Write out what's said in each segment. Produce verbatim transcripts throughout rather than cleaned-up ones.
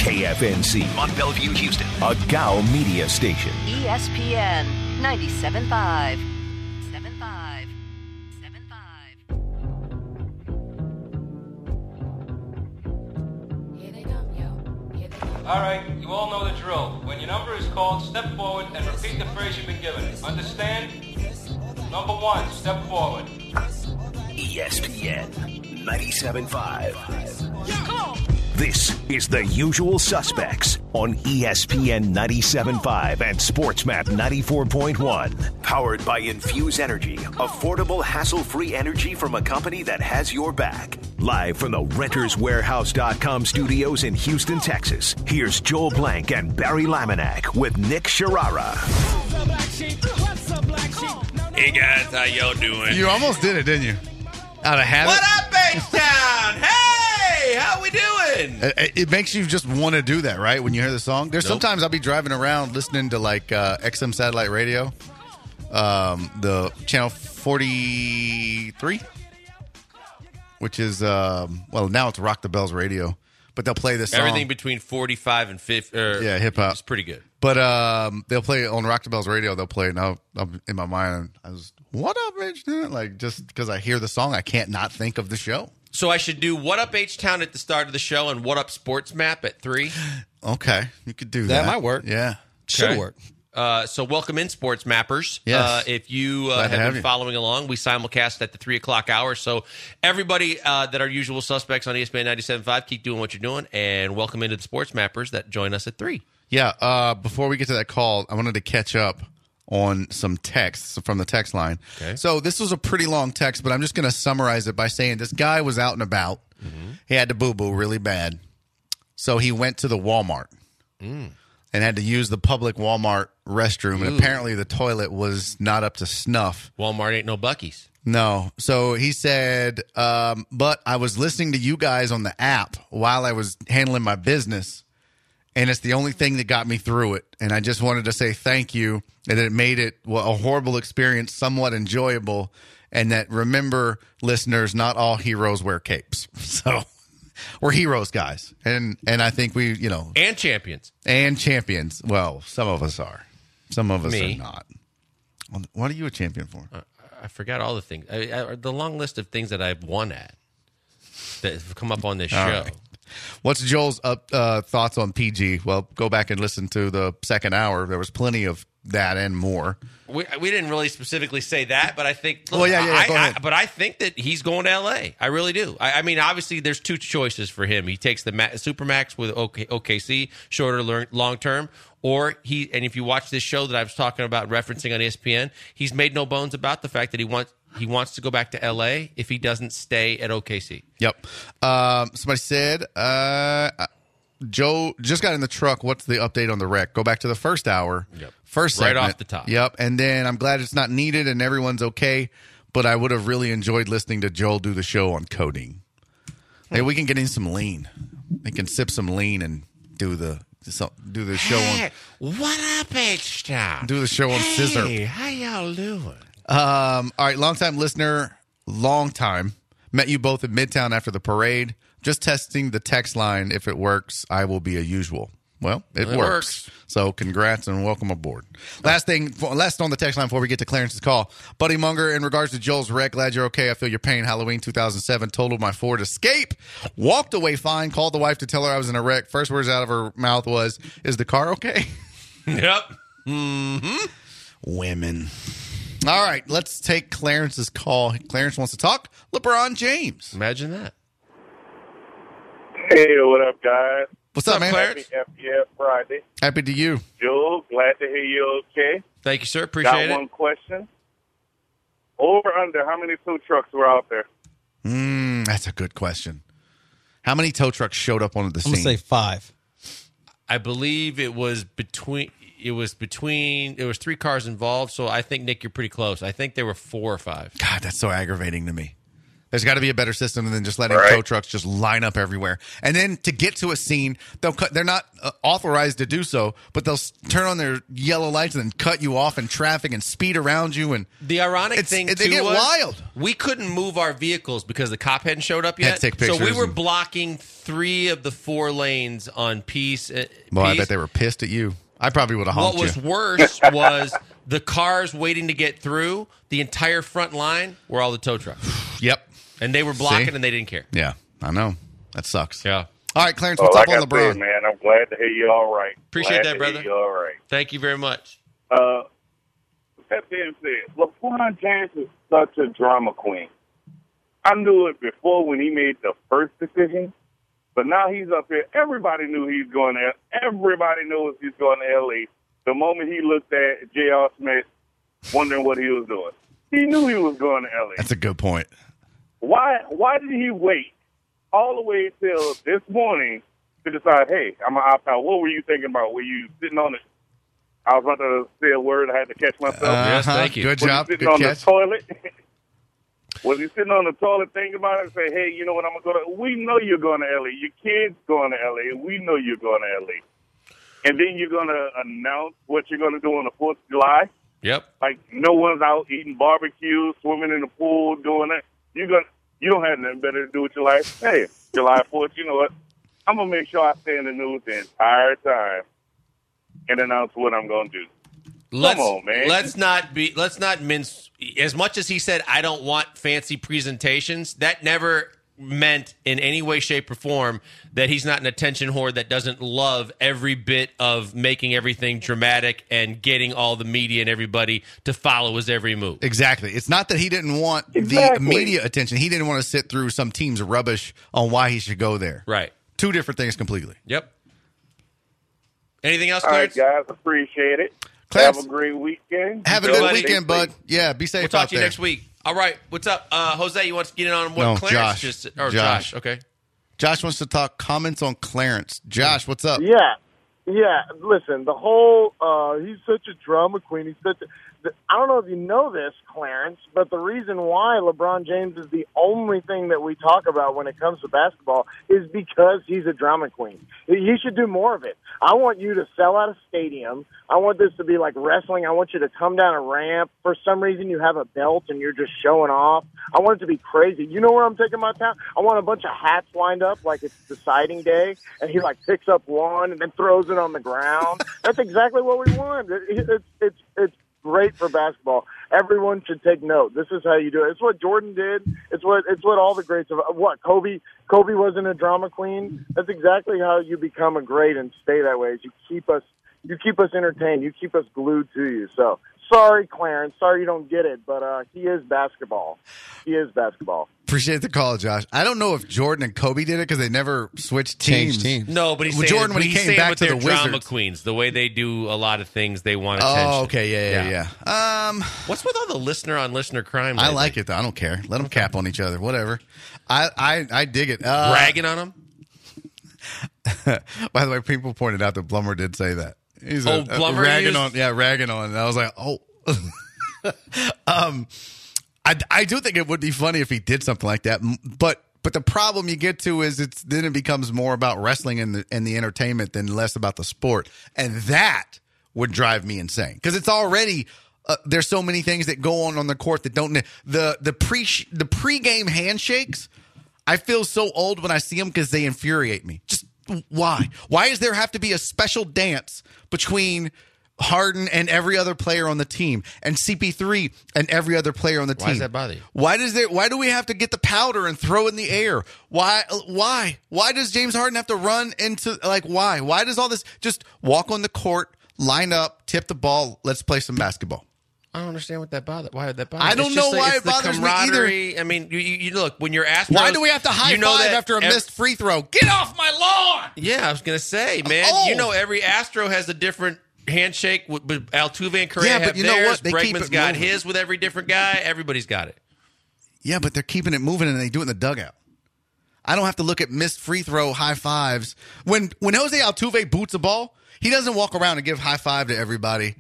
K F N C, Mont Bellevue, Houston. a Gow media station. E S P N ninety-seven point five. seven five. seven five. All right, you all know the drill. When your number is called, step forward and repeat the phrase you've been given. Understand? Number one, step forward. E S P N ninety-seven point five. This is The Usual Suspects on E S P N ninety-seven point five and SportsMap ninety-four point one. Powered by Infuse Energy. Affordable, hassle-free energy from a company that has your back. Live from the Renters Warehouse dot com studios in Houston, Texas, here's Joel Blank and Barry Laminack with Nick Sharara. Hey guys, how y'all doing? You almost did it, didn't you? Out of habit. What up, H-Town? Hey, how we doing? It, it makes you just want to do that, right? When you hear the song. There's Nope. sometimes I'll be driving around listening to like uh, X M satellite radio, um, the channel forty-three, which is um, well now it's Rock the Bells radio, but they'll play this song. Everything between forty-five and fifty. Er, Yeah, hip-hop. It's pretty good. But um, they'll play it on Rock the Bells radio. They'll play it now. I'm in my mind, I was what up, H Town? Like just because I hear the song, I can't not think of the show. So I should do What Up H-Town at the start of the show and What Up Sports Map at three? Okay, you could do that. That might work. Yeah. Should Okay. work. Uh, so welcome in, Sports Mappers. Yes. Uh, if you uh, Glad have to been have you. following along, we simulcast at the three o'clock hour. So everybody uh, that are usual suspects on E S P N ninety-seven point five, keep doing what you're doing. And welcome into the Sports Mappers that join us at three. Yeah, uh, before we get to that call, I wanted to catch up on some texts from the text line. Okay. So this was a pretty long text, but I'm just going to summarize it by saying this guy was out and about. Mm-hmm. He had to boo-boo really bad. So he went to the Walmart Mm. and had to use the public Walmart restroom. And apparently the toilet was not up to snuff. Walmart ain't no Buc-ee's. No. So he said, um, but I was listening to you guys on the app while I was handling my business. And it's the only thing that got me through it. And I just wanted to say thank you. And it made it well, a horrible experience, somewhat enjoyable. And that remember, listeners, not all heroes wear capes. So we're heroes, guys. And and I think we, you know, And champions. and champions. Well, some of us are. Some of us Me. are not. What are you a champion for? I forgot all the things. I, I, the long list of things that I've won at that have come up on this All show. right. What's Joel's up, uh, thoughts on P G? Well, go back and listen to the second hour. There was plenty of that and more. We, we didn't really specifically say that, but I think. Look, Well, yeah, yeah, yeah, I, go I, ahead. but I think that he's going to L A. I really do. I, I mean, obviously, there's two choices for him. He takes the Ma- Supermax with OK, O K C, shorter, lear- long term, or he. And if you watch this show that I was talking about, referencing on E S P N, he's made no bones about the fact that he wants he wants to go back to L A if he doesn't stay at O K C. Yep. Um, somebody said, uh, Joe just got in the truck. What's the update on the wreck? Go back to the first hour. Yep. First Right segment. off the top. Yep. And then I'm glad it's not needed and everyone's okay. But I would have really enjoyed listening to Joel do the show on coding. Maybe we can get in some lean. We can sip some lean and do the so, do the show on What up, H-Town? do the show on scissor. how y'all doing? Um, all right, longtime listener, long time. Met you both in Midtown after the parade. Just testing the text line. If it works, I will be a usual. Well, it, It works. works. So congrats and welcome aboard. Last thing, last on the text line before we get to Clarence's call. Buddy Munger, in regards to Joel's wreck, glad you're okay. I feel your pain. Halloween two thousand seven, totaled my Ford Escape. Walked away fine. Called the wife to tell her I was in a wreck. First words out of her mouth was, is the car okay? Yep. Women. All right, let's take Clarence's call. Clarence wants to talk LeBron James. Imagine that. Hey, what up, guys? What's up, man? Clarence? Happy F P F Friday. Happy to you. Joel, glad to hear you okay. Thank you, sir. Got Appreciate one it. question. Over, under, how many food trucks were out there? Mm, that's a good question. How many tow trucks showed up on the I'm scene? gonna say five. I believe it was between. It was between. There was three cars involved, so I think Nick, you're pretty close. I think there were four or five. God, that's so aggravating to me. There's got to be a better system than just letting Right. tow trucks just line up everywhere. And then to get to a scene, they'll cut. They're not uh, authorized to do so, but they'll s- turn on their yellow lights and then cut you off in traffic and speed around you. And The ironic It's- thing they too get was wild. we couldn't move our vehicles because the cop hadn't showed up Had yet. to take so we pictures were and- blocking three of the four lanes on Peace. Uh, well, I Peace. bet they were pissed at you. I probably would have What honked was you. worse was the cars waiting to get through. The entire front line were all the tow trucks, Yep. and they were blocking See? and they didn't care. Yeah, I know. That sucks. Yeah. All right, Clarence, Well, what's like up I on LeBron? said, man, I'm glad to hear you all right. Appreciate Glad that, to brother. hear you all right. Thank you very much. Uh, that being said, LeBron James is such a drama queen. I knew it before when he made the first decision, but now he's up here. Everybody knew he's going there. Everybody knows he's going to L A. The moment he looked at J R. Smith, wondering what he was doing, he knew he was going to L A. That's a good point. Why? Why did he wait all the way till this morning to decide? Hey, I'm gonna opt out. What were you thinking about? Were you sitting on it? I was about to say a word. I had to catch myself. Yes, Uh-huh. thank you. Good Was job. he sitting Good on catch. the toilet? Was he sitting on the toilet thinking about it and say, hey, you know what, I'm going to go to, we know you're going to L A. Your kid's going to L A. We know you're going to L A. And then you're going to announce what you're going to do on the fourth of July. Yep. Like no one's out eating barbecue, swimming in the pool, doing that. You're going to, you don't have nothing better to do with your life. Hey, July fourth, you know what? I'm going to make sure I stay in the news the entire time and announce what I'm going to do. Let's, on, man. Let's not be. Let's not mince. As much as he said, "I don't want fancy presentations," that never meant in any way, shape, or form that he's not an attention whore that doesn't love every bit of making everything dramatic and getting all the media and everybody to follow his every move. Exactly. It's not that he didn't want Exactly. the media attention. He didn't want to sit through some team's rubbish on why he should go there. Right. Two different things completely. Yep. Anything else, All right, Clarence? guys, appreciate it. Clarence, Have a great weekend. Have a Be good safe. weekend, bud. Yeah, be safe We'll talk out to you there. next week. All right. What's up, uh, Jose? You want to get in on what No, Clarence Josh. just? Or Josh. Josh. Okay. Josh wants to talk comments on Clarence. Josh, what's up? Yeah, yeah. Listen, the whole uh, he's such a drama queen. He's such a. The, I don't know if you know this, Clarence, but the reason why LeBron James is the only thing that we talk about when it comes to basketball is because he's a drama queen. He should do more of it. I want you to sell out a stadium. I want this to be like wrestling. I want you to come down a ramp. For some reason, you have a belt and you're just showing off. I want it to be crazy. You know where I'm taking my town? I want a bunch of hats lined up like it's deciding day, and he like picks up one and then throws it on the ground. That's exactly what we want. It, it, it's it's it's great for basketball. Everyone should take note. This is how you do it. It's what Jordan did. It's what it's what all the greats of what Kobe. Kobe wasn't a drama queen. That's exactly how you become a great and stay that way. Is you keep us you keep us entertained. You keep us glued to you. So sorry, Clarence. Sorry you don't get it, but uh, he is basketball. He is basketball. Appreciate the call, Josh. I don't know if Jordan and Kobe did it because they never switched teams. Changed teams. No, but he's Well, saying, Jordan, when he he's came saying back with to their the drama Wizards. queens, the way they do a lot of things, they want attention. Oh, okay, yeah, yeah, yeah. yeah. Um, What's with all the listener on listener crime? I lately? like it though. I don't care. Let them cap on each other. Whatever. I I, I dig it. Uh, bragging on them. By the way, people pointed out that Blummer did say that. He's Oh, a, Blummer ragging used- on, yeah, ragging on. And I was like, oh. um, I I do think it would be funny if he did something like that, m- but. But the problem you get to is it's then it becomes more about wrestling and the and the entertainment than less about the sport, and that would drive me insane because it's already uh, there's so many things that go on on the court that don't the the pre the pregame handshakes. I feel so old when I see them because they infuriate me. Just why? Why does there have to be a special dance between Harden and every other player on the team, and C P three and every other player on the team? Why does that bother you? Why does there? Why do we have to get the powder and throw it in the air? Why? Why? Why does James Harden have to run into like? Why? Why does all this just walk on the court, line up, tip the ball? Let's play some basketball. I don't understand what that bother. Why would that bother? I It's don't just know the- why it's it the bothers me either. camaraderie. I mean, you, you you look when you're Astros. Why do we have to high you know five that after a ev- missed free throw? Get off my lawn! Yeah, I was gonna say, man. Oh. You know, every Astro has a different handshake. With, with Altuve and Correa Yeah, but have you know theirs. what? They keep Bregman's it got moving. his with every different guy. Everybody's got it. Yeah, but they're keeping it moving and they do it in the dugout. I don't have to look at missed free throw high fives. When when Jose Altuve boots a ball, he doesn't walk around and give high five to everybody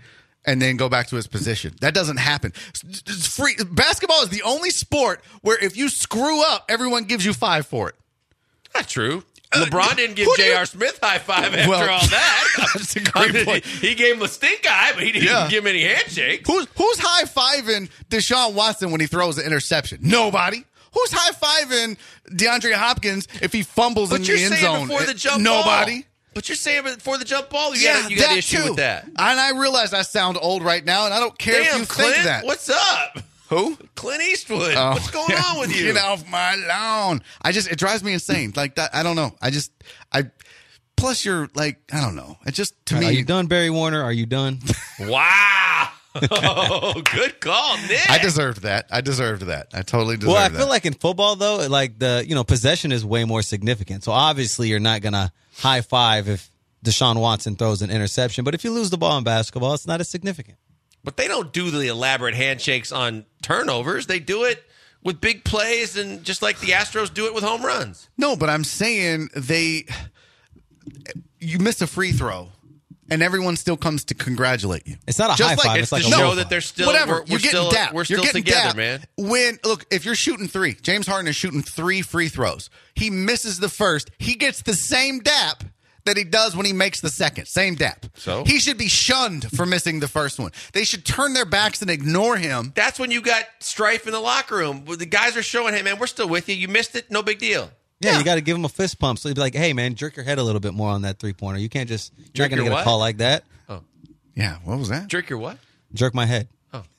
and then go back to his position. That doesn't happen. It's free. Basketball is the only sport where if you screw up, everyone gives you five for it. Not true. LeBron didn't give J R. Smith high five after Well, all that. that's a great I mean, point. He, he gave him a stink eye, but he didn't Yeah. give him any handshakes. Who's who's high fiving Deshaun Watson when he throws an interception? Nobody. Who's high fiving DeAndre Hopkins if he fumbles But in you're the end saying zone? before the It- jump Nobody. ball. But you're saying before the jump ball, you yeah, got you got that issue too. with that. And I realize I sound old right now, and I don't care Damn, if you Clint, think that. what's up? Who? Clint Eastwood. Oh, What's going yeah. on with you? Get off my lawn. I just it drives me insane. Like that. I don't know. I just I. Plus, you're like I don't know. It just to All right, me. are you done, Barry Warner? Are you done? Wow. Oh, good call, Nick. I deserved that. I deserved that. I totally deserved Well, I that. feel like in football though, like the you know possession is way more significant. So obviously you're not gonna high five if Deshaun Watson throws an interception. But if you lose the ball in basketball, it's not as significant. But they don't do the elaborate handshakes on turnovers. They do it with big plays, and just like the Astros do it with home runs. No, but I'm saying they. You miss a free throw, and everyone still comes to congratulate you. It's not a Just high like five. It's It's like to a show low that five. they're still Whatever. We're, we're you're still getting dapped. we're still you're getting together, dapped. man. When look, if you're shooting three, James Harden is shooting three free throws. He misses the first. He gets the same dap that he does when he makes the second. Same dap. So? He should be shunned for missing the first one. They should turn their backs and ignore him. That's when you got strife in the locker room. The guys are showing, hey, man, we're still with you. You missed it. No big deal. Yeah, Yeah. you got to give him a fist pump. So he'd be like, "Hey, man, jerk your head a little bit more on that three pointer. You can't just you're Jerk not going to your get what? a call like that. Yeah, what was that? Jerk your what? Jerk my head."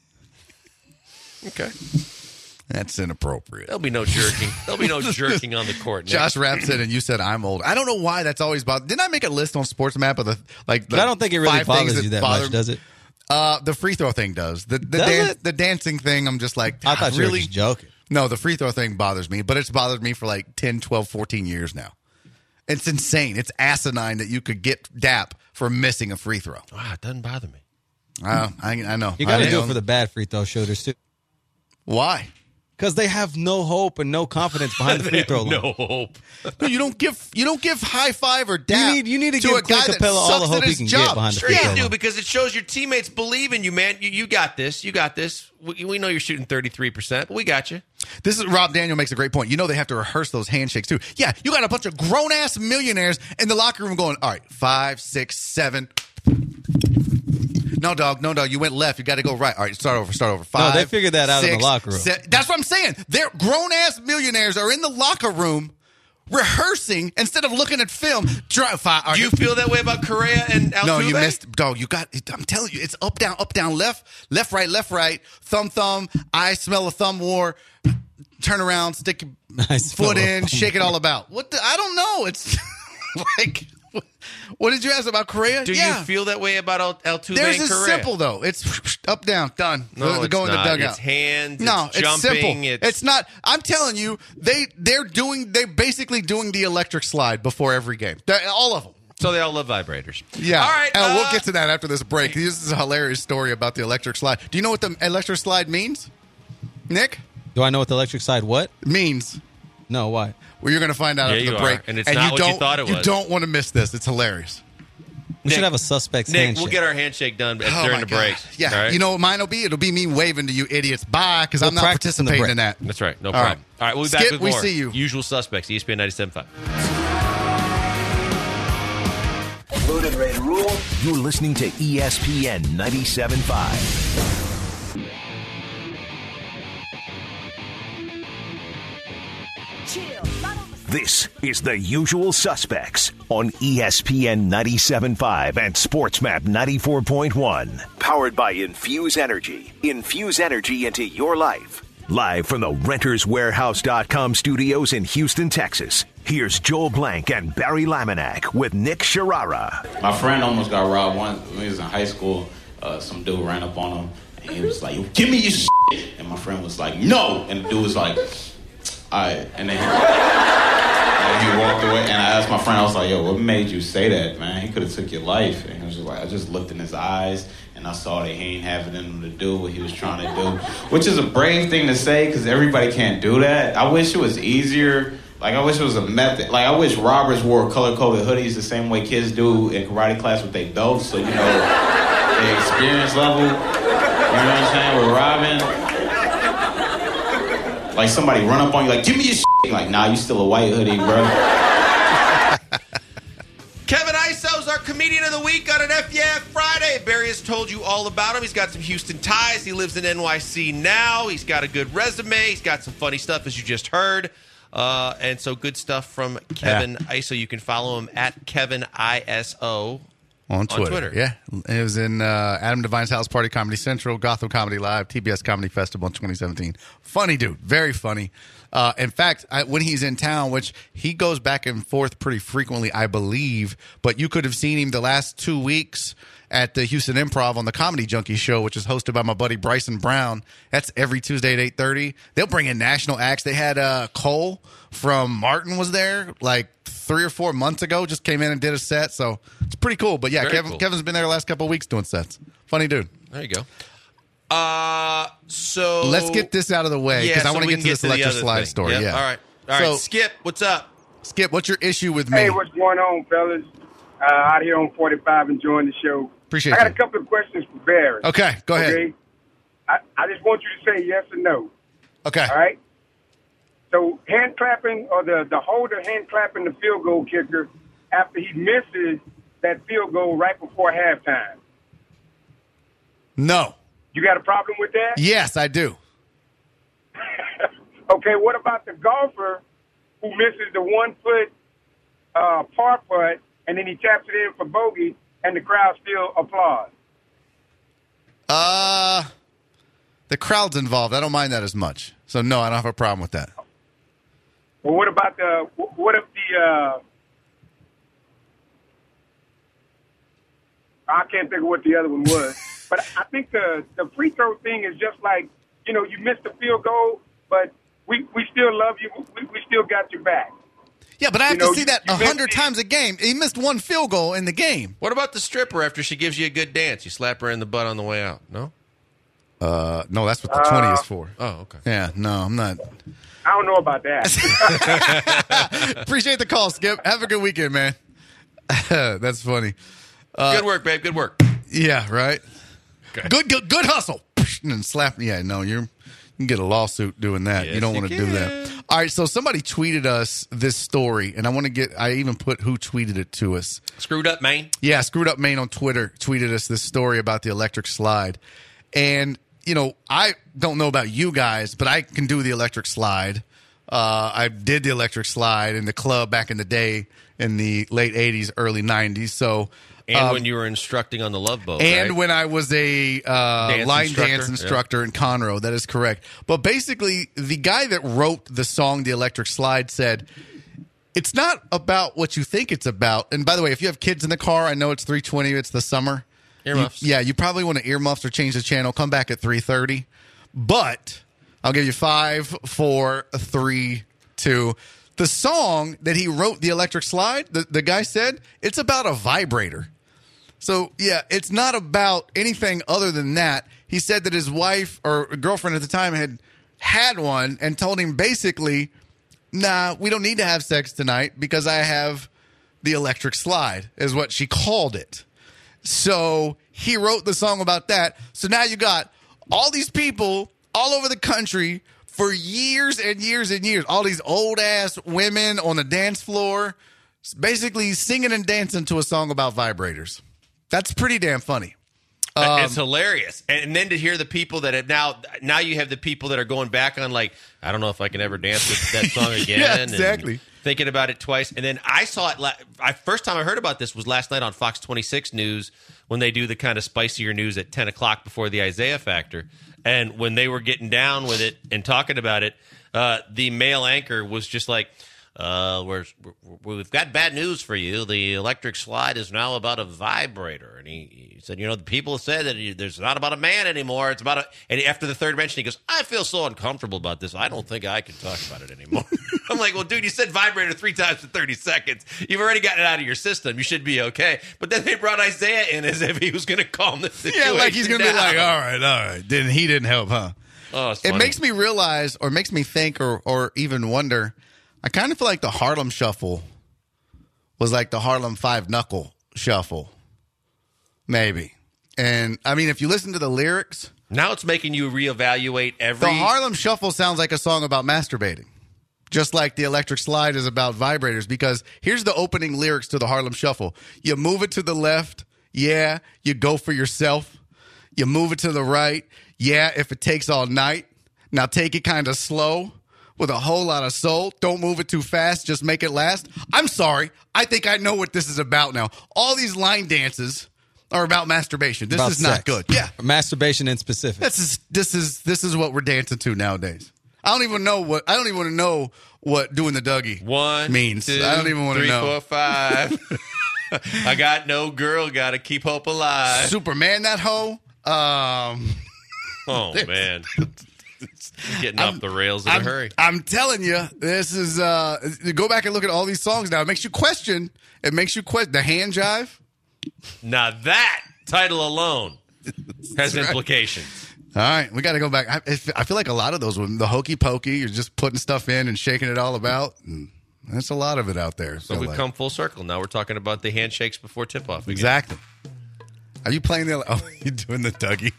Okay. That's inappropriate. There'll be no jerking. There'll be no jerking on the court. Nick. Josh Rapp said, and you said I'm old. I don't know why that's always bothered. Didn't I make a list on Sports Map of the like? The But I don't think it really five things bothers you that bother- much, does it? Uh, the free throw thing does. The the, Does dan- it? the dancing thing, I'm just like, I thought you were really just joking. No, the free throw thing bothers me, but it's bothered me for like ten, twelve, fourteen years now. It's insane. It's asinine that you could get dap for missing a free throw. Wow, it doesn't bother me. Uh, I, I know. You got I to do know. it for the bad free throw shooters too, Why? because they have no hope and no confidence behind the free throw line. No hope. No, you don't give you don't give high five or dap. need- you need to to give a guy Clint that Capella all the sucks hope at he his can get job. behind the Sure free you throw do, line. because it shows your teammates believe in you, man. You, you got this. You got this. We, we know you're shooting thirty-three percent, but we got you. This is Rob Daniel makes a great point. You know they have to rehearse those handshakes too. Yeah, you got a bunch of grown ass millionaires in the locker room going, all right, five, six, seven. No, dog. No, dog. You went left. You got to go right. All right, start over. Start over. Five. they figured that out in the six, locker room. se- That's what I'm saying. They're grown ass millionaires are in the locker room rehearsing instead of looking at film. Drive five. all Do you right. feel that way about Correa and Altuve? No, you missed, dog. You got. I'm telling you, it's up, down, up, down, left, left, right, left, right. Thumb, thumb. I smell a thumb war. Turn around, stick your I smell foot a in, thumb shake it all about. What? The, I don't know. It's like, what did you ask about Correa? Do yeah. you feel that way about Al- Altuve Theirs and is Correa? simple though. It's up, down, done. No, They're it's going not. to the dugout. It's hands. No, it's, it's jumping. simple. It's, It's not. I'm telling you, they they're doing. They're basically doing the electric slide before every game. They're, all of them. so they all love vibrators. Yeah. All right. Uh, uh, we'll get to that after this break. This is a hilarious story about the electric slide. Do you know what the electric slide means, Nick? Do I know what the electric side what? Means. No, why? Well, you're going to find out Yeah, after you the are. break. And it's not you what you don't, thought it You was. don't want to miss this. It's hilarious. We Nick, should have a suspect's Nick, handshake. we'll get our handshake done Oh, during my the God. break. Yeah. All right? You know what mine will be? It'll be me waving to you idiots. Bye, because We'll I'm not practice in the participating break. in that. That's right. No All problem. right. All right. We'll be Skip, back with we more. see you. Usual Suspects, E S P N ninety-seven point five. Loaded, ready to rule. You're listening to E S P N ninety-seven point five. This is The Usual Suspects on E S P N ninety-seven point five and SportsMap ninety-four point one. Powered by Infuse Energy. Infuse energy into your life. Live from the Renters Warehouse dot com studios in Houston, Texas. Here's Joel Blank and Barry Laminack with Nick Sharara. My friend almost got robbed once when he was in high school. Uh, some dude ran up on him, and he was like, "Yo, give me your shit." And my friend was like, "No." And the dude was like, "All right." And then he, and he walked away. And I asked my friend, I was like, "Yo, what made you say that, man? He could have took your life." And he was just like, I just looked in his eyes, and I saw that he ain't having him to do what he was trying to do, which is a brave thing to say because everybody can't do that. I wish it was easier. Like, I wish it was a method. Like, I wish robbers wore color-coded hoodies the same way kids do in karate class with their belts. So, you know, the experience level, you know what I'm saying, with Robin. Like somebody run up on you like, give me your shit. Like, nah, you still a white hoodie, bro. Kevin Iso's our comedian of the week on an F Yeah Friday. Barry has told you all about him. He's got some Houston ties. He lives in N Y C now. He's got a good resume. He's got some funny stuff, as you just heard. Uh, and so good stuff from Kevin yeah. Iso. You can follow him at Kevin I S O on Twitter. On Twitter. Yeah. It was in uh, Adam Devine's House Party, Comedy Central, Gotham Comedy Live, T B S Comedy Festival in twenty seventeen. Funny dude. Very funny. Uh, in fact, I, when he's in town, which he goes back and forth pretty frequently, I believe, but you could have seen him the last two weeks at the Houston Improv on the Comedy Junkie show, which is hosted by my buddy Bryson Brown. That's every Tuesday at eight thirty. They'll bring in national acts. They had uh, Cole from Martin was there like three or four months ago, just came in and did a set. So it's pretty cool. But yeah, Very Kevin, cool. Kevin's been there the last couple of weeks doing sets. Funny dude. There you go. Uh, so let's get this out of the way because yeah, I want so to get to this to electric slide thing. story. Yep. Yeah. All right. All right. So, Skip, what's up? Skip, what's your issue with me? Hey, what's going on, fellas? Uh, out here on forty-five enjoying the show. Appreciate it. I got you. a couple of questions for Barry. Okay, go ahead. Okay? I, I just want you to say yes or no. Okay. All right? So hand clapping or the, the holder hand clapping the field goal kicker after he misses that field goal right before halftime. No. You got a problem with that? Yes, I do. Okay, what about the golfer who misses the one-foot uh, par putt and then he taps it in for bogey and the crowd still applauds? Uh, the crowd's involved. I don't mind that as much. So, no, I don't have a problem with that. Well, what about the, what if the, uh, I can't think of what the other one was, but I think the, the free throw thing is just like, you know, you missed the field goal, but we, we still love you. We, we still got your back. Yeah, but I have You know, to see that you a hundred times a game. He missed one field goal in the game. What about the stripper after she gives you a good dance? You slap her in the butt on the way out, no? Uh, no, that's what the Uh, twenty is for. Oh, okay. Yeah, no, I'm not. I don't know about that. Appreciate the call, Skip. Have a good weekend, man. That's funny. Uh, good work, babe. Good work. Yeah, right. Okay. Good, good, good hustle. And slap. Yeah, no, you're. You can get a lawsuit doing that. Yes, you don't you want to do that. All right, so somebody tweeted us this story, and I want to get. I even put who tweeted it to us. Screwed up, Maine. Yeah, Screwed Up Maine on Twitter tweeted us this story about the electric slide. And, you know, I don't know about you guys, but I can do the electric slide. Uh, I did the electric slide in the club back in the day in the late eighties, early nineties. So, And um, when you were instructing on the Love Boat, and right? when I was a uh, Dance line instructor, dance instructor yeah. in Conroe, that is correct. But basically, the guy that wrote the song "The Electric Slide" said, "It's not about what you think it's about." And by the way, if you have kids in the car, I know it's three twenty. It's the summer. Earmuffs. You, yeah, you probably want to earmuffs or change the channel. Come back at three thirty. But I'll give you five, four, three, two. The song that he wrote, "The Electric Slide," the, the guy said, it's about a vibrator. So, yeah, it's not about anything other than that. He said that his wife or girlfriend at the time had had one and told him basically, nah, we don't need to have sex tonight because I have the electric slide, is what she called it. So he wrote the song about that. So now you got all these people all over the country for years and years and years, all these old-ass women on the dance floor basically singing and dancing to a song about vibrators. That's pretty damn funny. Um, it's hilarious. And then to hear the people that have now, now you have the people that are going back on like, I don't know if I can ever dance with that song again. Yeah, exactly. And thinking about it twice. And then I saw it, la- I first time I heard about this was last night on Fox twenty-six News when they do the kind of spicier news at ten o'clock before the Isaiah Factor. And when they were getting down with it and talking about it, uh, the male anchor was just like, Uh, we're, we're, we've got bad news for you. The electric slide is now about a vibrator. And he, he said, you know, the people said that it's not about a man anymore. It's about a... And after the third mention, he goes, I feel so uncomfortable about this. I don't think I can talk about it anymore. I'm like, well, dude, you said vibrator three times in thirty seconds. You've already gotten it out of your system. You should be okay. But then they brought Isaiah in as if he was going to calm the situation Yeah, like he's going to be down. like, all right, all right. Then he didn't help, huh? Oh, it's it funny. makes me realize or makes me think or, or even wonder... I kind of feel like the Harlem Shuffle was like the Harlem Five Knuckle Shuffle. Maybe. And, I mean, if you listen to the lyrics. Now it's making you reevaluate every. The Harlem Shuffle sounds like a song about masturbating. Just like the Electric Slide is about vibrators. Because here's the opening lyrics to the Harlem Shuffle. You move it to the left. Yeah. You go for yourself. You move it to the right. Yeah. If it takes all night. Now take it kind of slow. With a whole lot of soul. Don't move it too fast. Just make it last. I'm sorry. I think I know what this is about now. All these line dances are about masturbation. This About is not sex. good. Yeah. Masturbation in specific. This is this is this is what we're dancing to nowadays. I don't even know what I don't even want to know what doing the Dougie One means. two, I don't even want to three, know. four, five. I got no girl. Got to keep hope alive. Superman, that hoe. Um, oh man. Getting I'm- off the rails in I'm, a hurry. I'm telling you, this is. Uh, go back and look at all these songs now. It makes you question. It makes you question the hand jive. Now that title alone has right. implications. All right, we got to go back. I, I feel like a lot of those, the hokey pokey, you're just putting stuff in and shaking it all about. And that's a lot of it out there. So we've like. come full circle. Now we're talking about the handshakes before tip off. Exactly. Are you playing the? Oh, you doing the Dougie?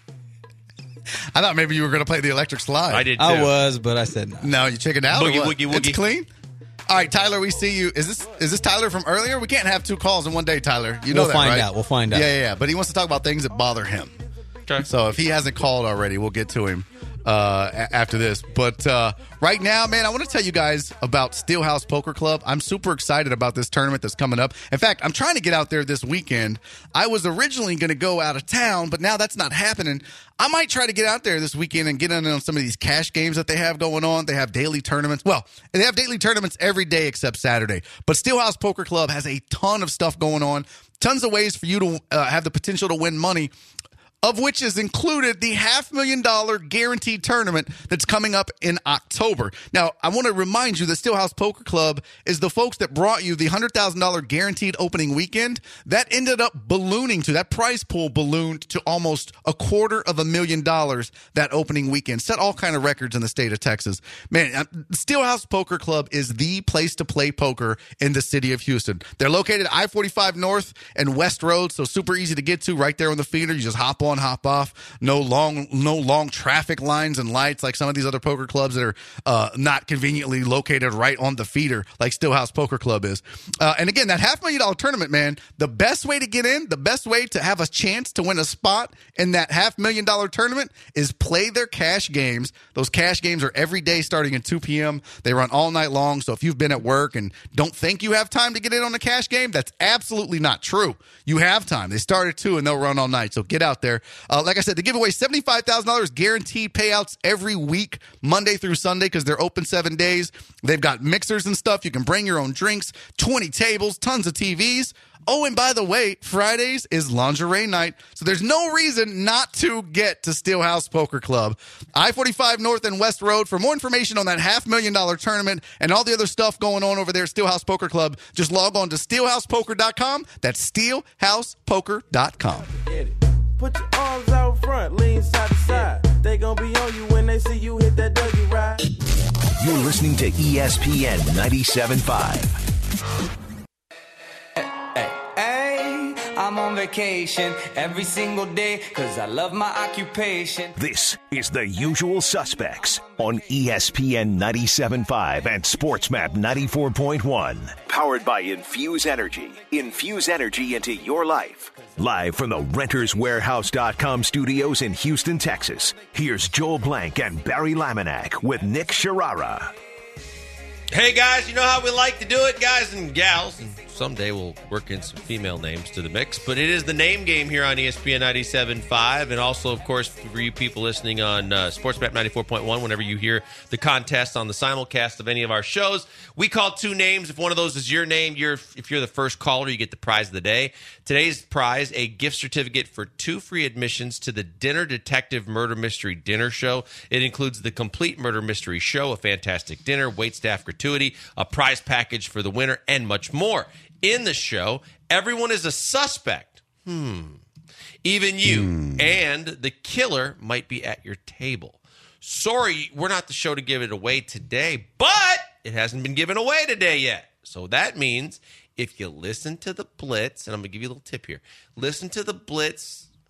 I thought maybe you were going to play the Electric Slide. I did. Too. I was, but I said no. No, you checking out? Boogie, or what? woogie, woogie. It's clean. All right, Tyler, we see you. Is this is this Tyler from earlier? We can't have two calls in one day, Tyler. You know we'll that, find right? out. We'll find out. Yeah, yeah, yeah. But he wants to talk about things that bother him. Okay. So if he hasn't called already, we'll get to him uh, a- after this. But uh, right now, man, I want to tell you guys about Steelhouse Poker Club. I'm super excited about this tournament that's coming up. In fact, I'm trying to get out there this weekend. I was originally going to go out of town, but now that's not happening. I might try to get out there this weekend and get in on some of these cash games that they have going on. They have daily tournaments. Well, they have daily tournaments every day except Saturday. But Steelhouse Poker Club has a ton of stuff going on. Tons of ways for you to uh, have the potential to win money, of which is included the half million dollar guaranteed tournament that's coming up in October. Now, I want to remind you that Steelhouse Poker Club is the folks that brought you the one hundred thousand dollars guaranteed opening weekend. That ended up ballooning to, that prize pool ballooned to almost a quarter of a million dollars that opening weekend. Set all kind of records in the state of Texas. Man, Steelhouse Poker Club is the place to play poker in the city of Houston. They're located at I forty-five North and West Road, so super easy to get to right there on the feeder. You just hop on. On, hop off. No long, no long traffic lines and lights like some of these other poker clubs that are uh, not conveniently located right on the feeder, like Steelhouse Poker Club is. Uh, and again, that half million dollar tournament, man, the best way to get in, the best way to have a chance to win a spot in that half million dollar tournament is play their cash games. Those cash games are every day starting at two p.m. They run all night long. So if you've been at work and don't think you have time to get in on a cash game, that's absolutely not true. You have time. They start at two and they'll run all night. So get out there. Uh, like I said, they give away seventy-five thousand dollars guaranteed payouts every week, Monday through Sunday, because they're open seven days. They've got mixers and stuff. You can bring your own drinks, twenty tables, tons of T Vs. Oh, and by the way, Fridays is lingerie night, so there's no reason not to get to Steelhouse Poker Club. I forty-five North and West Road. For more information on that half million dollar tournament and all the other stuff going on over there at Steelhouse Poker Club, just log on to steelhouse poker dot com. That's steelhouse poker dot com. Put your arms out front, lean side to side. They gon' be on you when they see you hit that Dougie ride. You're listening to E S P N ninety-seven point five. I'm on vacation every single day because I love my occupation. This is The Usual Suspects on E S P N ninety-seven point five and SportsMap ninety-four point one. Powered by Infuse Energy. Infuse energy into your life. Live from the Renters Warehouse dot com studios in Houston, Texas, here's Joel Blank and Barry Laminack with Nick Sharara. Hey, guys, you know how we like to do it, guys and gals. And someday we'll work in some female names to the mix. But it is the name game here on E S P N ninety-seven point five. And also, of course, for you people listening on uh, SportsMap ninety-four point one, whenever you hear the contest on the simulcast of any of our shows, we call two names. If one of those is your name, you're if you're the first caller, you get the prize of the day. Today's prize, a gift certificate for two free admissions to the Dinner Detective Murder Mystery Dinner Show. It includes the complete Murder Mystery Show, a fantastic dinner, waitstaff gratuity, a prize package for the winner, and much more. In the show, everyone is a suspect. Hmm. Even you. Hmm. And the killer might be at your table. Sorry, we're not the show to give it away today, but it hasn't been given away today yet. So that means if you listen to the Blitz, and I'm going to give you a little tip here. Listen to the Blitz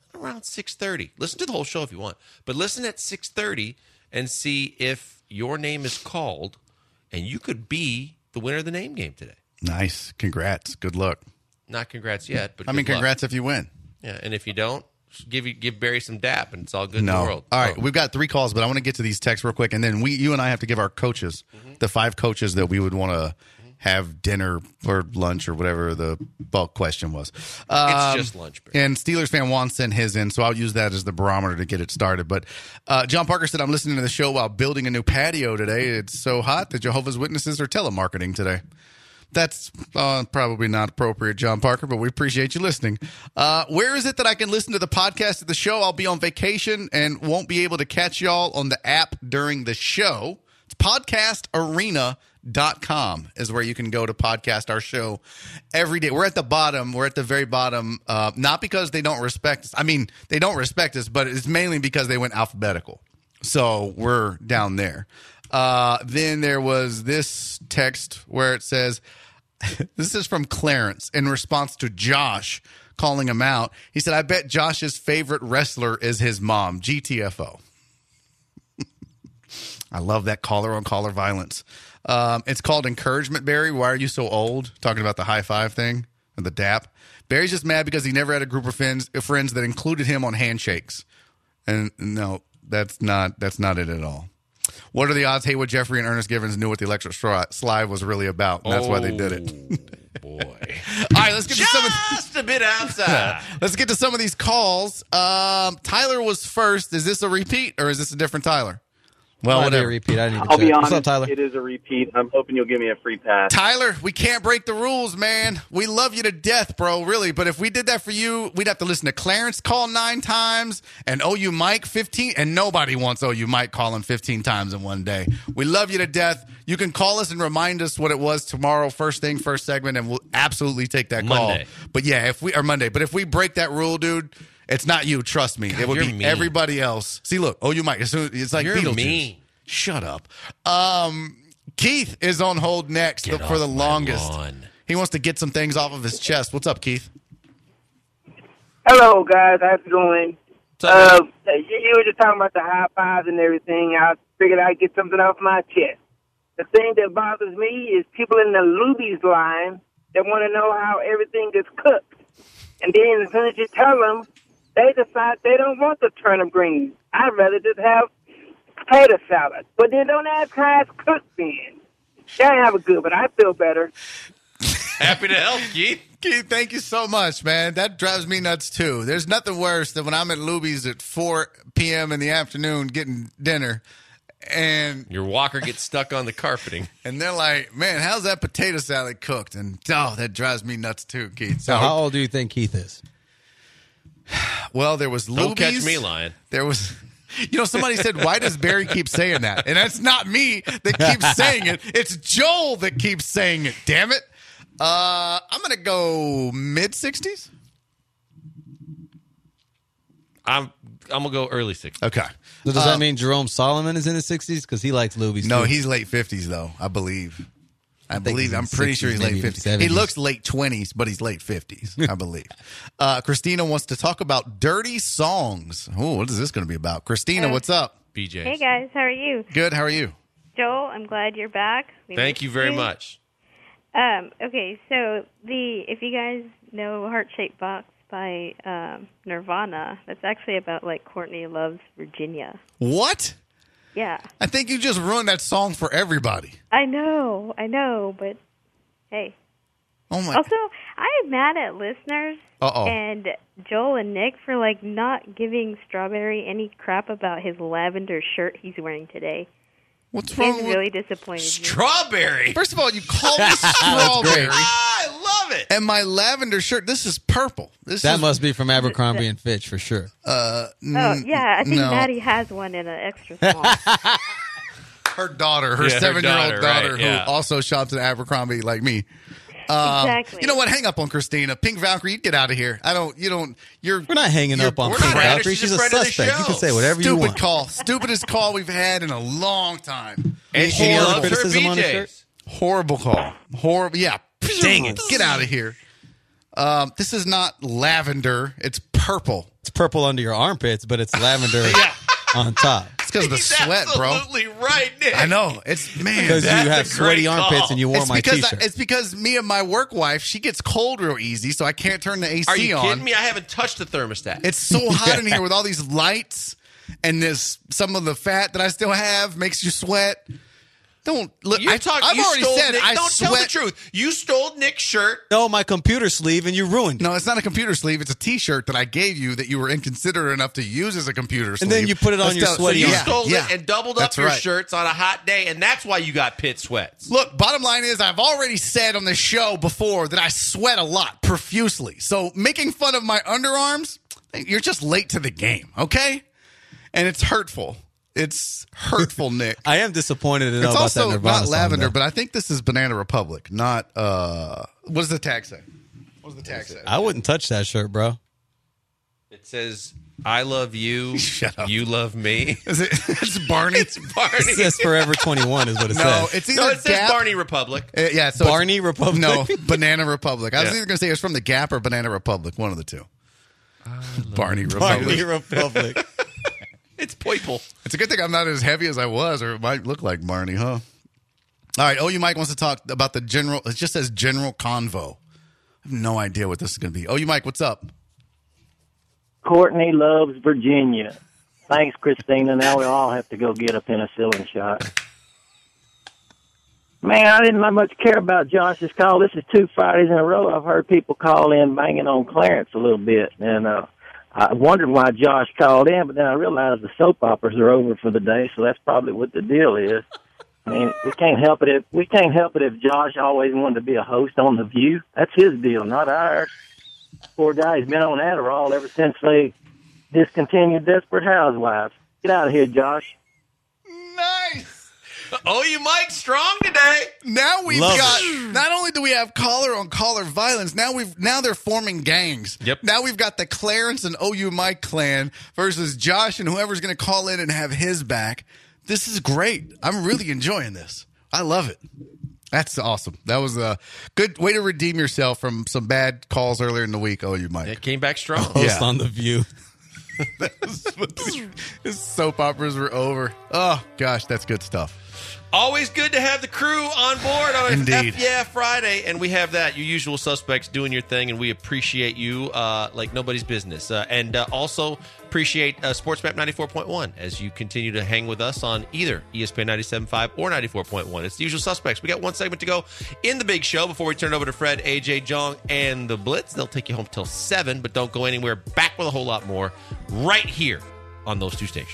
around six thirty. Listen to the whole show if you want, but listen at six thirty and see if your name is called, and you could be the winner of the name game today. Nice. Congrats. Good luck. Not congrats yet, but I mean, good luck. congrats if you win. Yeah, and if you don't, give you give Barry some dap, and it's all good no. in the world. All right, oh. we've got three calls, but I want to get to these texts real quick, and then we, you and I have to give our coaches, mm-hmm. the five coaches that we would want to have dinner or lunch or whatever the bulk question was. Um, it's just lunch. Barry. And Steelers fan Juan sent his in, so I'll use that as the barometer to get it started. But uh, John Parker said, I'm listening to the show while building a new patio today. It's so hot that Jehovah's Witnesses are telemarketing today. That's uh, probably not appropriate, John Parker, but we appreciate you listening. Uh, where is it that I can listen to the podcast of the show? I'll be on vacation and won't be able to catch y'all on the app during the show. It's podcast arena dot com is where you can go to podcast our show every day. We're at the bottom. We're at the very bottom, uh, not because they don't respect us. I mean, they don't respect us, but it's mainly because they went alphabetical. So we're down there. Uh, then there was this text where it says, this is from Clarence in response to Josh calling him out. He said, I bet Josh's favorite wrestler is his mom, G T F O. I love that caller on caller violence. Um, it's called encouragement, Barry. Why are you so old? Talking about the high five thing and the dap. Barry's just mad because he never had a group of friends, friends that included him on handshakes. And no, that's not, that's not it at all. What are the odds Haywood Jeffrey and Ernest Givens knew what the electric slide was really about? And that's oh, why they did it. Boy. All right, let's get Just to some of Just a bit outside. Let's get to some of these calls. Um, Tyler was first. Is this a repeat or is this a different Tyler? Well, Might whatever. Be a repeat. I need to I'll check. be honest, What's up, Tyler? it is a repeat. I'm hoping you'll give me a free pass. Tyler, we can't break the rules, man. We love you to death, bro, really. But if we did that for you, we'd have to listen to Clarence call nine times and O U Mike fifteen. And nobody wants O U Mike calling fifteen times in one day. We love you to death. You can call us and remind us what it was tomorrow, first thing, first segment, and we'll absolutely take that call. Monday. But yeah, if we or Monday. But if we break that rule, dude, it's not you. Trust me. God, it would be mean. everybody else. See, look, O U Mike. It's, it's like You're Beetlejuice. mean. Shut up. Um, Keith is on hold next Get for the off my longest. lawn. He wants to get some things off of his chest. What's up, Keith? Hello, guys. How's it going? Up, uh, you, you were just talking about the high fives and everything. I figured I'd get something off my chest. The thing that bothers me is people in the Luby's line that want to know how everything is cooked. And then as soon as you tell them, they decide they don't want the turnip greens. I'd rather just have potato salad. But then don't ask how it's cooked then. They ain't have a good, but I feel better. Happy to help, Keith. Keith, thank you so much, man. That drives me nuts, too. There's nothing worse than when I'm at Luby's at four p.m. in the afternoon getting dinner, and your walker gets stuck on the carpeting. And they're like, man, how's that potato salad cooked? And, oh, that drives me nuts, too, Keith. So, how old do you think Keith is? Well, there was Luby's. Don't catch me lying. There was... You know, somebody said, why does Barry keep saying that? And that's not me that keeps saying it. It's Joel that keeps saying it, damn it. Uh, I'm going to go mid-sixties. I'm I'm going to go early sixties. Okay. So does um, that mean Jerome Solomon is in his sixties? Because he likes Luby's. No, too. he's late fifties, though, I believe. I, I believe. I'm pretty sure he's late fifties. He looks late twenties, but he's late fifties, I believe. Uh, Christina wants to talk about dirty songs. Oh, what is this going to be about? Christina, Uh, what's up? B J. Hey, guys. How are you? Good. How are you? Joel, I'm glad you're back. We Thank missed you very much. Um, okay, so the if you guys know Heart Shaped Box by um, Nirvana, that's actually about, like, Courtney Love's Virginia. What? Yeah. I think you just ruined that song for everybody. I know, I know, but hey. Oh, my. Also, I'm mad at listeners Uh-oh. and Joel and Nick for, like, not giving Strawberry any crap about his lavender shirt he's wearing today. What's He's wrong with really disappointed. Strawberry? First of all, you call me Strawberry. Ah, I love it. And my lavender shirt, this is purple. This That is, must be from Abercrombie and Fitch for sure. Uh, Oh, yeah, I think no. Maddie has one in an extra small. Her daughter, her Yeah, her seven-year-old daughter, daughter, right, who yeah. also shops at Abercrombie like me. Um, Exactly. You know what? Hang up on Christina. Pink Valkyrie, you get out of here. I don't. You don't. You're. We're not hanging you're- up on we're Pink not- Valkyrie. She's She's a a friend of the suspect. You can show. say whatever you Stupid want. call. Stupidest call we've had in a long time. And she Any other loves her criticism on his B Js. shirt? Horrible call. Horrible. Yeah. Dang it. Get out of here. Um, this is not lavender. It's purple. It's purple under your armpits, but it's lavender on top. It's because of the He's sweat, bro. absolutely right, Nick. I know. It's man. Because you That's have a sweaty great armpits call. and you wore It's my because T-shirt. it's because me and my work wife, she gets cold real easy, so I can't turn the A C Are you on. kidding me? I haven't touched the thermostat. It's so hot in here with all these lights and this some of the fat that I still have makes you sweat. Don't look. You I, talk, I've you already stole said Nick, I don't sweat. tell the truth. You stole Nick's shirt. No, my computer sleeve, and you ruined it. No, it's not a computer sleeve. It's a T-shirt that I gave you that you were inconsiderate enough to use as a computer sleeve. And then you put it on Let's your tell- sweaty You arm. yeah, stole yeah. it and doubled up That's your right. shirts on a hot day, and that's why you got pit sweats. Look, bottom line is I've already said on this show before that I sweat a lot profusely. So making fun of my underarms, you're just late to the game, okay? And it's hurtful. It's hurtful, Nick. I am disappointed to know It's about also that Nirvana not song, lavender, though. but I think this is Banana Republic, not uh what does the tag say? What does the tag say? I wouldn't touch that shirt, bro. It says, I love you. Shut up. You love me. Is it it's Barney? It's Barney. It says Forever twenty-one is what it No, says. it's either No, it says Gap. Barney Republic. Uh, yeah, so it's- Barney Republic? No, Banana Republic. I was Yeah. either going to say it's from the Gap or Banana Republic, one of the two. Barney Republic. Barney Republic. It's Poiple. It's a good thing I'm not as heavy as I was, or it might look like Barney, huh? All right, O U Mike wants to talk about the general. It just says general convo. I have no idea what this is going to be. O U Mike, what's up? Courtney loves Virginia. Thanks, Christina. Now we all have to go get a penicillin shot. Man, I didn't not much care about Josh's call. This is two Fridays in a row. I've heard people call in banging on Clarence a little bit, and uh, I wondered why Josh called in, but then I realized the soap operas are over for the day, so that's probably what the deal is. I mean, we can't help it if we can't help it if Josh always wanted to be a host on The View. That's his deal, not ours. Poor guy, he's been on Adderall ever since they discontinued Desperate Housewives. Get out of here, Josh. Nice. Oh, you Mike strong today. Now we've Love got. it. Not only do we have caller on caller violence, now we've now they're forming gangs. Yep. Now we've got the Clarence and O U Mike clan versus Josh and whoever's going to call in and have his back. This is great. I'm really enjoying this. I love it. That's awesome. That was a good way to redeem yourself from some bad calls earlier in the week. O U Mike. It came back strong. Host on The View. His soap operas were over. Oh gosh, that's good stuff. Always good to have the crew on board on Indeed. F Yeah Friday, and we have that. Your usual suspects doing your thing, and we appreciate you uh, like nobody's business. Uh, and uh, also appreciate uh, SportsMap ninety-four point one as you continue to hang with us on either E S P N ninety-seven point five or ninety-four point one. It's the usual suspects. We got one segment to go in the big show before we turn it over to Fred, A J, Jong, and the Blitz. They'll take you home till seven, but don't go anywhere. Back with a whole lot more right here on those two stations.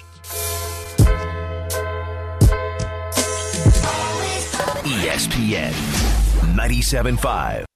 E S P N ninety-seven point five.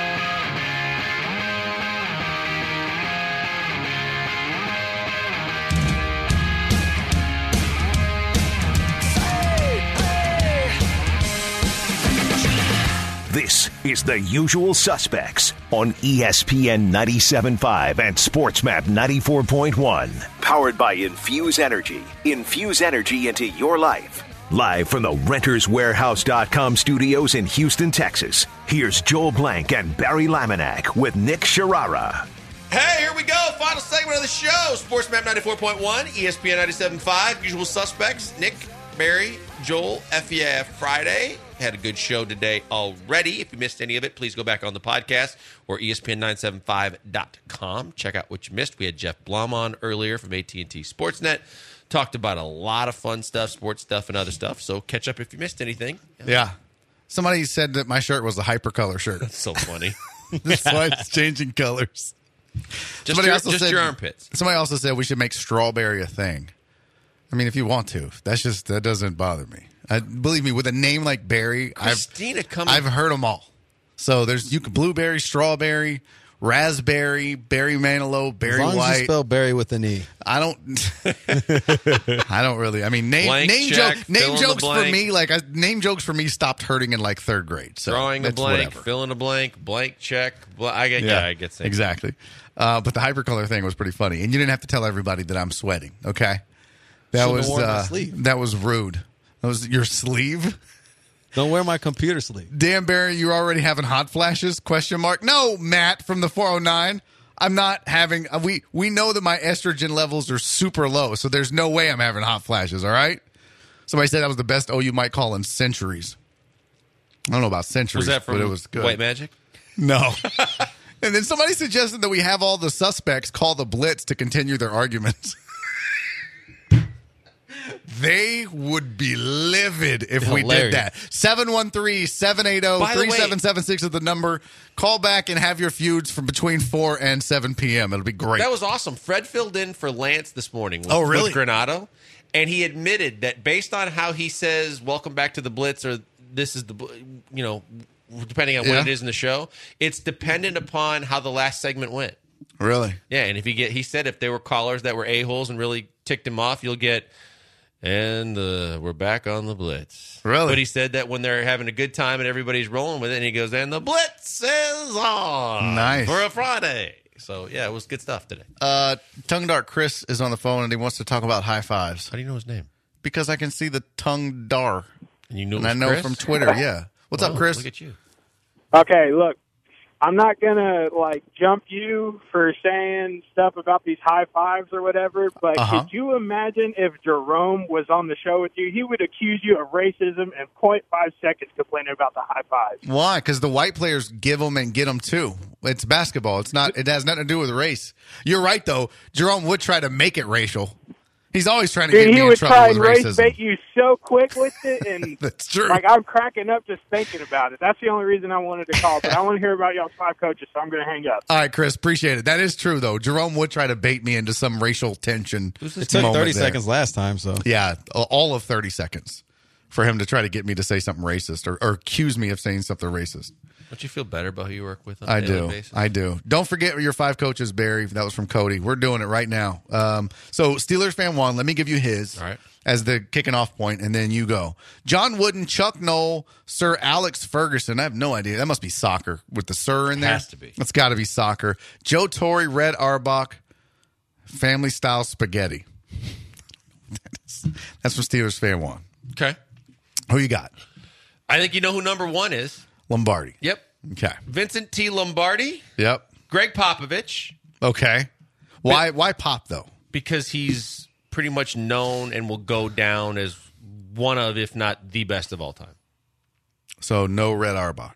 This is The Usual Suspects on E S P N ninety-seven point five and SportsMap ninety-four point one. Powered by Infuse Energy. Infuse energy into your life. Live from the Renters Warehouse dot com studios in Houston, Texas, here's Joel Blank and Barry Laminack with Nick Sharara. Hey, here we go. Final segment of the show. SportsMap ninety-four point one, E S P N ninety-seven point five. Usual suspects, Nick, Barry, Joel, F Yeah Friday. Had a good show today already. If you missed any of it, please go back on the podcast or E S P N nine seven five dot com. Check out what you missed. We had Jeff Blum on earlier from A T and T Sportsnet. Talked about a lot of fun stuff, sports stuff, and other stuff. So catch up if you missed anything. Yeah. Somebody said that my shirt was a hypercolor shirt. That's so funny. That's why it's changing colors. Just, your, just your armpits. Somebody also said we should make strawberry a thing. I mean, if you want to, that's just that doesn't bother me. I, believe me, with a name like Barry, Christina I've coming. I've heard them all. So there's you can blueberry, strawberry, raspberry, berry manilow, berry As long white. as you spell Barry with an E. I don't. I don't really. I mean, name Blank name check, joke, fill name in the jokes for blank. me. Like I, name jokes for me stopped hurting in like third grade. So Drawing a that's blank, whatever. fill in a blank, blank check. Bl- I get, yeah, I get things. exactly. Uh, but the hypercolor thing was pretty funny, and you didn't have to tell everybody that I'm sweating. Okay, that Should've was worn my uh, sleeve. that was rude. That was your sleeve. Don't wear my computer sleeve. Dan Barry, you're already having hot flashes? Question mark. No, Matt from the four oh nine. I'm not having. Uh, we we know that my estrogen levels are super low, so there's no way I'm having hot flashes. All right. Somebody said that was the best O U might call in centuries. I don't know about centuries, Was that from but it was good. White Magic? No. And then somebody suggested that we have all the suspects call the Blitz to continue their arguments. They would be livid if Hilarious. we did that. seven one three, seven eight zero, three seven seven six is the number. Call back and have your feuds from between four and seven p.m. It'll be great. That was awesome. Fred filled in for Lance this morning with, Oh, really? with Granado, and he admitted that based on how he says, welcome back to the Blitz, or this is the, Bl- you know, depending on Yeah. what it is in the show, it's dependent upon how the last segment went. Really? Yeah, and if you get, he said if there were callers that were a-holes and really ticked him off, you'll get, and uh, we're back on the Blitz. Really? But he said that when they're having a good time and everybody's rolling with it, and he goes, and the Blitz is on. Nice. For a Friday. So, yeah, it was good stuff today. Uh, Tongue Dart Chris is on the phone, and he wants to talk about high fives. How do you know his name? Because I can see the Tongue Dar. And you knew it And I was know Chris? from Twitter, yeah. What's Well, up, Chris? Look at you. Okay, look, I'm not gonna like jump you for saying stuff about these high fives or whatever, but Uh-huh. could you imagine if Jerome was on the show with you? He would accuse you of racism in zero point five seconds complaining about the high fives. Why? Because the white players give them and get them too. It's basketball. It's not. It has nothing to do with race. You're right, though. Jerome would try to make it racial. He's always trying to Dude, get me he in would trouble try with and race racism. bait you so quick with it, and That's true. like I'm cracking up just thinking about it. That's the only reason I wanted to call. But I want to hear about y'all's five coaches, so I'm going to hang up. All right, Chris, appreciate it. That is true, though. Jerome would try to bait me into some racial tension. It took moment thirty there. seconds last time, so. Yeah, all of thirty seconds for him to try to get me to say something racist or, or accuse me of saying something racist. Don't you feel better about who you work with on a I daily do. basis? I do. Don't forget your five coaches, Barry. That was from Cody. We're doing it right now. Um, so Steelers fan one, let me give you his All right. as the kicking off point, and then you go. John Wooden, Chuck Noll, Sir Alex Ferguson. I have no idea. That must be soccer with the Sir in there. Has to be. It's got to be soccer. Joe Torre, Red Auerbach, family style spaghetti. That's, that's from Steelers fan one. Okay. Who you got? I think you know who number one is. Lombardi. Yep. Okay. Vincent T. Lombardi. Yep. Greg Popovich. Okay. Why? Why Pop though? Because he's pretty much known and will go down as one of, if not the best of all time. So no Red Auerbach.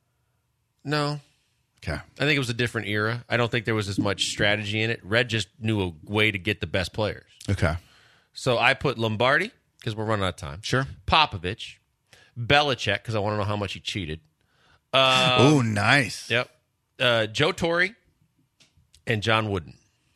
No. Okay. I think it was a different era. I don't think there was as much strategy in it. Red just knew a way to get the best players. Okay. So I put Lombardi, because we're running out of time. Sure. Popovich. Belichick, because I want to know how much he cheated. Uh, Oh, nice. Yep. Uh, Joe Torre and John Wooden.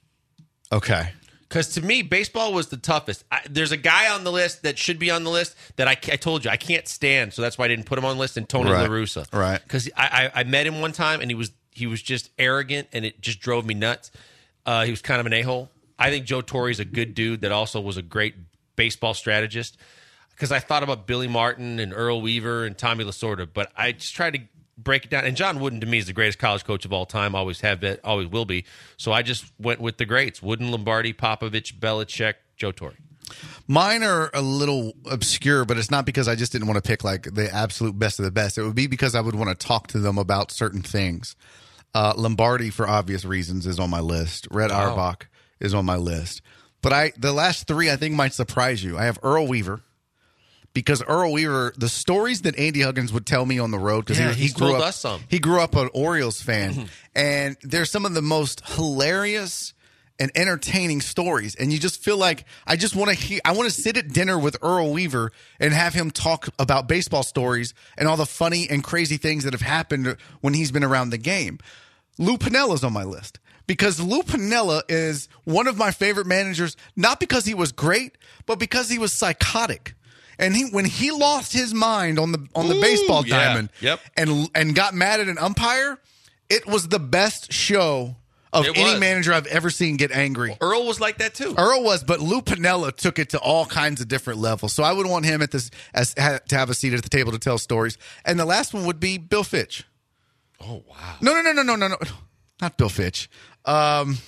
Okay. Because to me, baseball was the toughest. I, there's a guy on the list that should be on the list that I, I told you I can't stand, so that's why I didn't put him on the list. And Tony Right. La Russa, Right. Because I, I I met him one time and he was he was just arrogant and it just drove me nuts. Uh, he was kind of an a-hole. I think Joe Torre is a good dude that also was a great baseball strategist. Because I thought about Billy Martin and Earl Weaver and Tommy Lasorda, but I just tried to break it down. And John Wooden, to me, is the greatest college coach of all time. Always have been, always will be. So I just went with the greats: Wooden, Lombardi, Popovich, Belichick, Joe Torre. Mine are a little obscure, but it's not because I just didn't want to pick like the absolute best of the best. It would be because I would want to talk to them about certain things. Uh, Lombardi, for obvious reasons, is on my list. Red Wow. Auerbach is on my list. But I, the last three, I think might surprise you. I have Earl Weaver. Because Earl Weaver, the stories that Andy Huggins would tell me on the road, because Yeah, he, he he's grew told up, us some. he grew up an Orioles fan, Mhm. and there's some of the most hilarious and entertaining stories. And you just feel like I just want to hear. I want to sit at dinner with Earl Weaver and have him talk about baseball stories and all the funny and crazy things that have happened when he's been around the game. Lou Pinella's on my list. Because Lou Piniella is one of my favorite managers, not because he was great, but because he was psychotic. And he, when he lost his mind on the on the Ooh, baseball yeah. diamond, Yep. and and got mad at an umpire, it was the best show of It any was. manager I've ever seen get angry. Earl was like that too. Earl was, but Lou Piniella took it to all kinds of different levels. So I would want him at this as ha, to have a seat at the table to tell stories. And the last one would be Bill Fitch. Oh wow! No, no, no, no, no, no, no, not Bill Fitch. Um,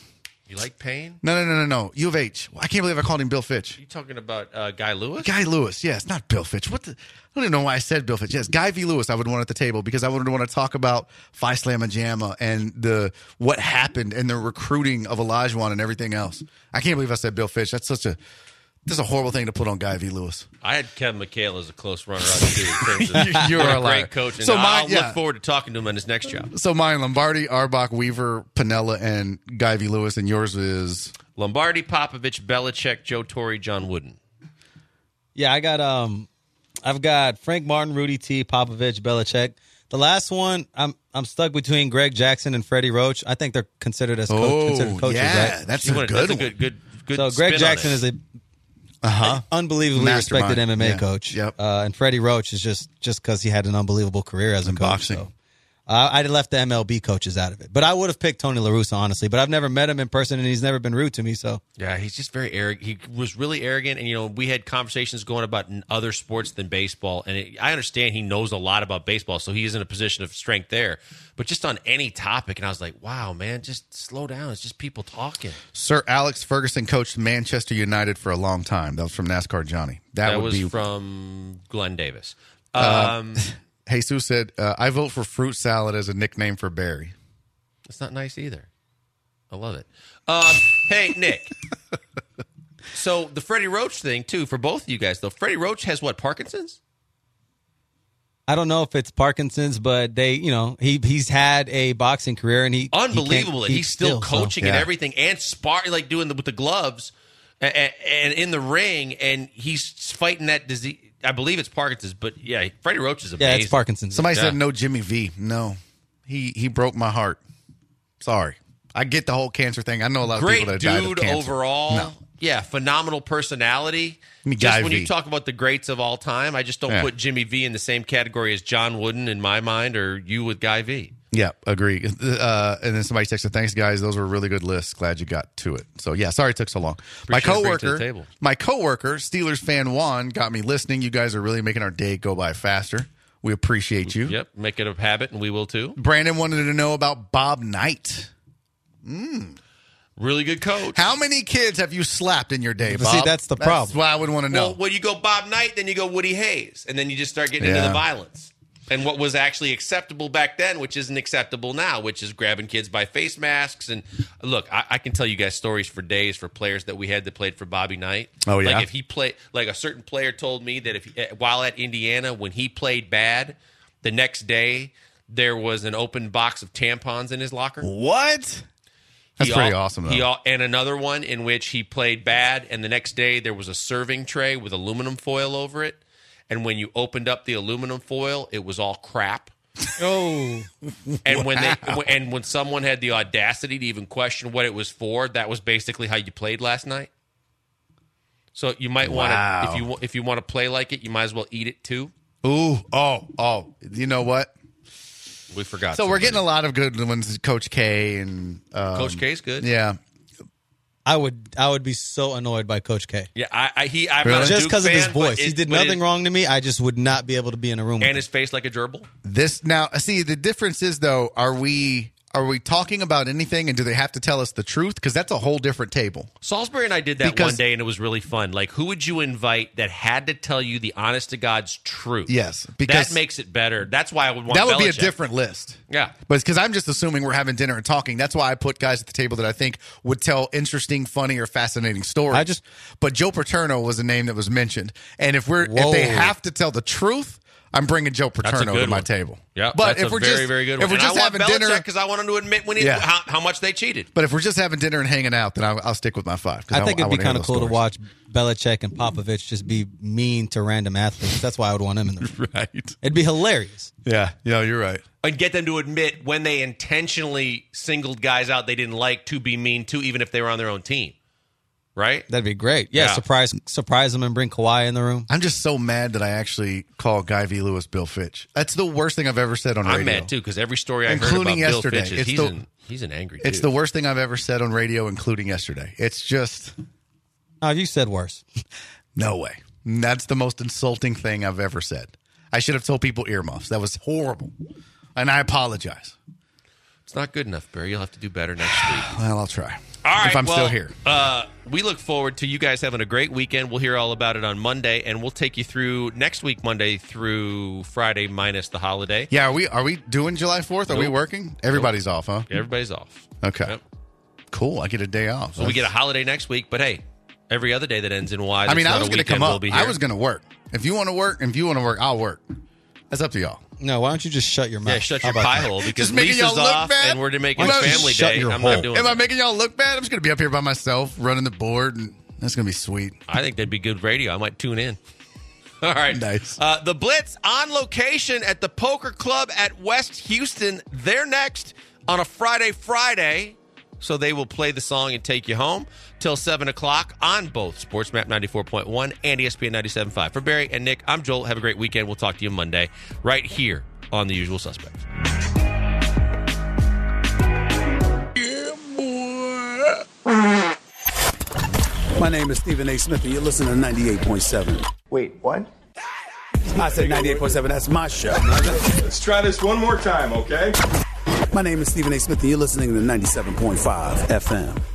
You like Payne? No, no, no, no, no. U of H. I can't believe I called him Bill Fitch. You talking about uh, Guy Lewis? Guy Lewis. Yes, not Bill Fitch. What the? I don't even know why I said Bill Fitch. Yes, Guy V. Lewis. I would want at the table because I would want to talk about Phi Slamma Jamma and the what happened and the recruiting of Olajuwon and everything else. I can't believe I said Bill Fitch. That's such a That's a horrible thing to put on Guy V. Lewis. I had Kevin McHale as a close runner-up too. In terms of You're what a a liar. great coach, and So my- I'll yeah. look forward to talking to him on his next job. So mine, Lombardi, Arbach, Weaver, Pinella, and Guy V. Lewis, and yours is Lombardi, Popovich, Belichick, Joe Torre, John Wooden. Yeah, I got um, I've got Frank Martin, Rudy T, Popovich, Belichick. The last one, I'm I'm stuck between Greg Jackson and Freddie Roach. I think they're considered as coach, Oh, considered coaches, yeah, right? that's You a wanna- good that's a one. good, good, good. So Greg spin on Jackson it. is a Uh-huh. unbelievably Mastermind. respected M M A Yeah. coach. Yep. Uh, and Freddie Roach is just just because he had an unbelievable career as a In coach. boxing. So. Uh, I left the M L B coaches out of it, but I would have picked Tony La Russa, honestly. But I've never met him in person, and he's never been rude to me. So Yeah, he's just very arrogant. He was really arrogant, and you know, we had conversations going about in other sports than baseball. And it, I understand he knows a lot about baseball, so he is in a position of strength there. But just on any topic, and I was like, "Wow, man, just slow down. It's just people talking." Sir Alex Ferguson coached Manchester United for a long time. That was from NASCAR Johnny. That, That, would was be from Glenn Davis. Uh, Um, Jesus said, uh, "I vote for fruit salad as a nickname for Barry." It's not nice either. I love it. Um, hey, Nick. So the Freddie Roach thing too for both of you guys though. Freddie Roach has what, Parkinson's? I don't know if it's Parkinson's, but they, you know, he he's had a boxing career, and he Unbelievable he that can't he's still keep so- coaching and everything and sparring, like doing the, with the gloves and, and in the ring, and he's fighting that disease. I believe it's Parkinson's, but yeah, Freddie Roach is amazing. Yeah, it's Parkinson's. Somebody Yeah. said no Jimmy V. No, he he broke my heart. Sorry, I get the whole cancer thing. I know a lot of Great people that died of dude cancer. overall. No. Yeah, phenomenal personality. Me Just Guy when V. you talk about the greats of all time, I just don't Yeah. put Jimmy V in the same category as John Wooden in my mind, or you with Guy V. Yeah, agree. Uh, and then somebody texted, "Thanks, guys. Those were really good lists. Glad you got to it." So yeah, sorry it took so long. my Appreciate it bringing it to coworker, the table. my coworker, Steelers fan Juan, got me listening. You guys are really making our day go by faster. We appreciate you. Yep, make it a habit, and we will too. Brandon wanted to know about Bob Knight. Mm. Really good coach. How many kids have you slapped in your day, But Bob? see, that's the problem. That's what I would want to know. Well, when you go Bob Knight, then you go Woody Hayes, and then you just start getting into Yeah. the violence. And what was actually acceptable back then, which isn't acceptable now, which is grabbing kids by face masks. And look, I, I can tell you guys stories for days for players that we had that played for Bobby Knight. Oh, yeah? Like if he played, like a certain player told me that if he, while at Indiana, when he played bad, the next day there was an open box of tampons in his locker. What? That's He pretty al- awesome, though. He al- and another one in which he played bad, and the next day there was a serving tray with aluminum foil over it. And when you opened up the aluminum foil, it was all crap. Oh, And when they Wow. and when someone had the audacity to even question what it was for, that was basically how you played last night. So you might want to, Wow. if you wa- if you want to play like it, you might as well eat it too. Ooh, oh, oh. You know what? We forgot. So we're somebody. getting a lot of good ones. Coach K and um, Coach K's good. Yeah, I would I would be so annoyed by Coach K. Yeah, I, I he I'm Really? not a Just Duke because of his fan, but voice. it- He did but nothing it- wrong to me. I just would not be able to be in a room with And him. his face like a gerbil. this now. See, the difference is though. Are we are we talking about anything, and do they have to tell us the truth? Because that's a whole different table. Salisbury and I did that Because- one day, and it was really fun. Like, who would you invite that had to tell you the honest to God's truth? Yes, because that makes it better. That's why I would want that would be a Belichick. different list. Yeah. But because I'm just assuming we're having dinner and talking. That's why I put guys at the table that I think would tell interesting, funny, or fascinating stories. I just- but Joe Paterno was a name that was mentioned, and if we're Whoa. if they have to tell the truth, I'm bringing Joe That's a Paterno good to my one. table. Yeah, but that's if a we're very, just very good if one. we're And just I having want dinner, because I want him to admit when he, Yeah. how, how much they cheated. but if we're just having dinner and hanging out, then I'll, I'll stick with my five. 'cause I think it'd be wanna hear kind of those cool to stories. watch Belichick and Popovich just be mean to random athletes. That's why I would want him in the room. Right? It'd be hilarious. Yeah, yeah, you're right. And get them to admit when they intentionally singled guys out they didn't like to be mean to, even if they were on their own team. Right? That'd be great. Yeah, Yeah. surprise surprise them and bring Kawhi in the room. I'm just so mad that I actually call Guy V. Lewis Bill Fitch. That's the worst thing I've ever said on radio. I'm mad too because every story I Including heard about yesterday. Bill Fitch is It's he's, the- an, he's an angry It's dude. the worst thing I've ever said on radio, including yesterday. It's just Oh, you said worse. no way. That's the most insulting thing I've ever said. I should have told people earmuffs. That was horrible, and I apologize. It's not good enough, Barry. You'll have to do better next week. Well, I'll try. All right, if I'm well, still here. Uh, we look forward to you guys having a great weekend. We'll hear all about it on Monday, and we'll take you through next week, Monday through Friday, minus the holiday. Yeah, are we are we doing July fourth? Are Nope. we working? Everybody's Nope. off, huh? Everybody's off. Okay. Yep. Cool. I get a day off. So we get a holiday next week, but hey, every other day that ends in Y. I mean, that's I not was a going to come weekend, we'll up. be I here. was going to work. If you want to work, if you want to work, I'll work. That's up to y'all. No, why don't you just shut your mouth? Yeah, shut How your about pie that? hole because Just making Lisa's y'all look off bad? and we're making Why don't you family shut day. your I'm hole? not doing Am I that. making y'all look bad? I'm just going to be up here by myself running the board, and that's going to be sweet. I think that'd be good radio. I might tune in. All right. Nice. Uh, the Blitz on location at the Poker Club at West Houston. They're next on a Friday, Friday. So they will play the song and take you home till seven o'clock on both SportsMap ninety-four point one and E S P N ninety-seven point five. For Barry and Nick, I'm Joel. Have a great weekend. We'll talk to you Monday right here on The Usual Suspects. My name is Stephen A. Smith, and you're listening to ninety-eight point seven. Wait, what? I said ninety-eight point seven. That's my show. Let's try this one more time, okay? My name is Stephen A. Smith, and you're listening to ninety-seven point five F M.